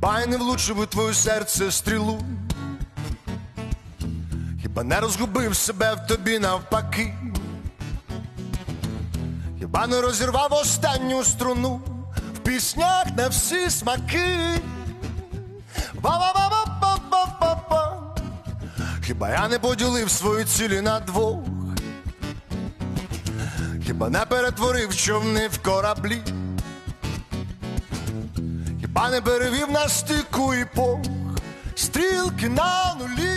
Хіба я не влучив у твоє серце стрілу? Хіба не розгубив себе в тобі навпаки? Хіба не розірвав останню струну в піснях на всі смаки? Ба-ба-ба-ба-ба-ба-ба. Хіба я не поділив свої цілі на двох? Хіба не перетворив човни в кораблі? Хіба не перевів на стику епох стрілки на нулі?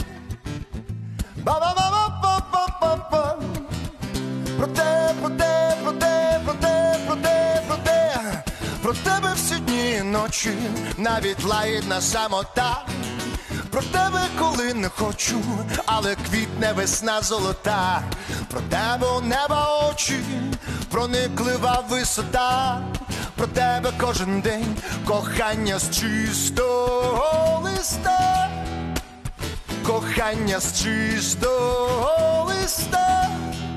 Ба-ба-ба-ба-ба-ба-ба. Проте, проте, проте, проте, проте, проте, про тебе всі дні і ночі, навіть лагідна самота. Про тебе, коли не хочу, але квітне весна золота. Про тебе у неба очі, прониклива висота. Про тебе кожен день кохання з чистого листа. Кохання з чистого листа.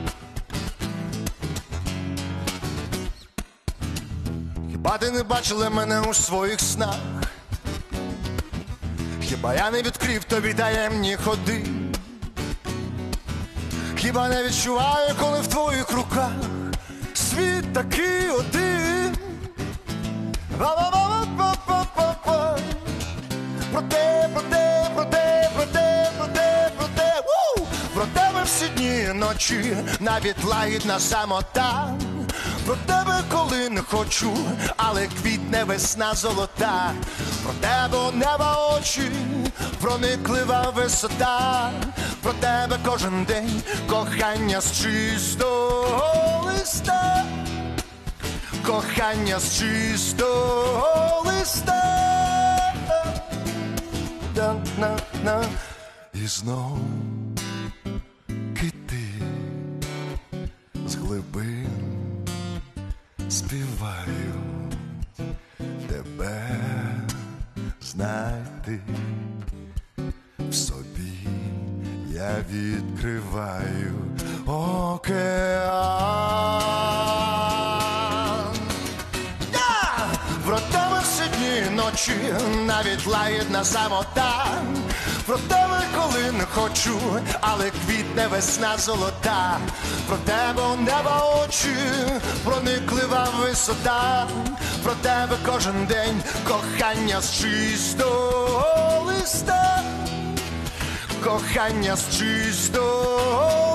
Хіба ти не бачила мене у своїх снах? Хіба я не відкрив тобі таємні ходи? Хіба не відчуваю, коли в твоїх руках світ такий один? Ба-ба-ба-ба-ба-ба-ба. Проте, проте, проте, проте, проте, проте, про тебе всі дні і ночі, навіть лагідна самота. Про тебе, коли не хочу, але квітне весна золота. Про тебе у неба очі, прониклива висота. Про тебе кожен день кохання з чистого листа. Кохання з чистого листа. Да-на-на. І знов кити з глибин співають тебе знайти. В собі я відкриваю океан. Про тебе всі дні і ночі, навіть лагідна самота. Про тебе, коли не хочу, але квітне весна золота. Про тебе у неба очі, прониклива висота. Про тебе кожен день кохання з чистого листа. Кохання з чистого